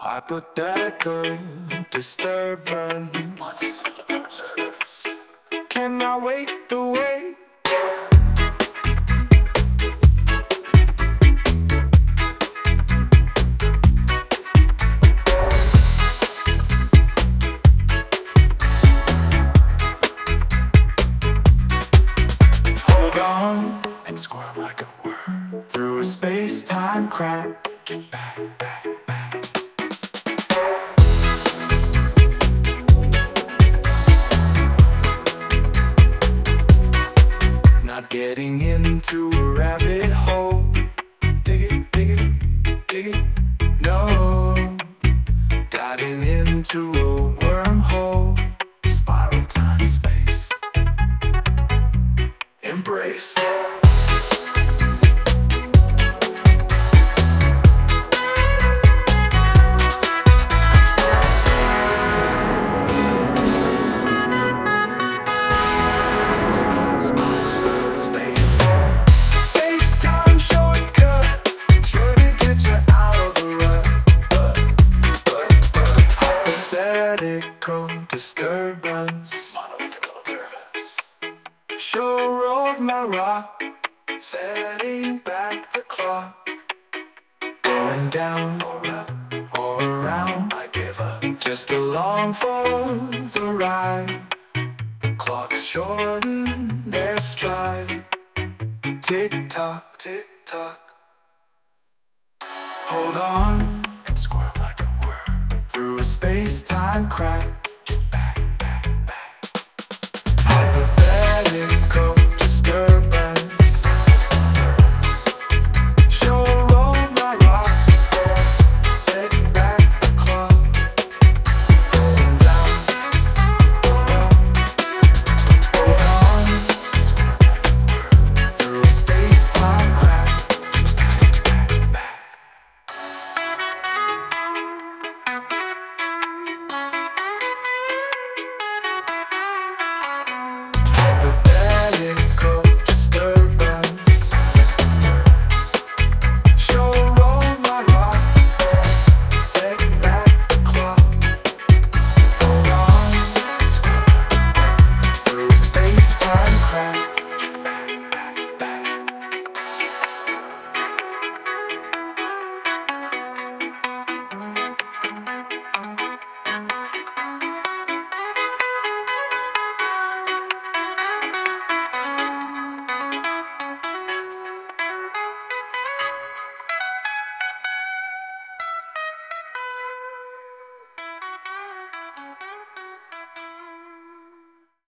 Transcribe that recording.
Hypothetical disturbance. Can I wait the wait? Hold on and squirm like a worm through a space-time crack. Get back, back, back. Not getting into a rabbit hole. Dig it, dig it, dig it. No, diving into a wormhole. Spiral time, space. Embrace. Disturbance. Monolithical observance. Sure rolled my rock, setting back the clock. Going down or up or around, I give up. Just along for the ride. Clocks shorten their stride. Tick tock, tick tock. Hold on and squirm like a worm through a space-time crack.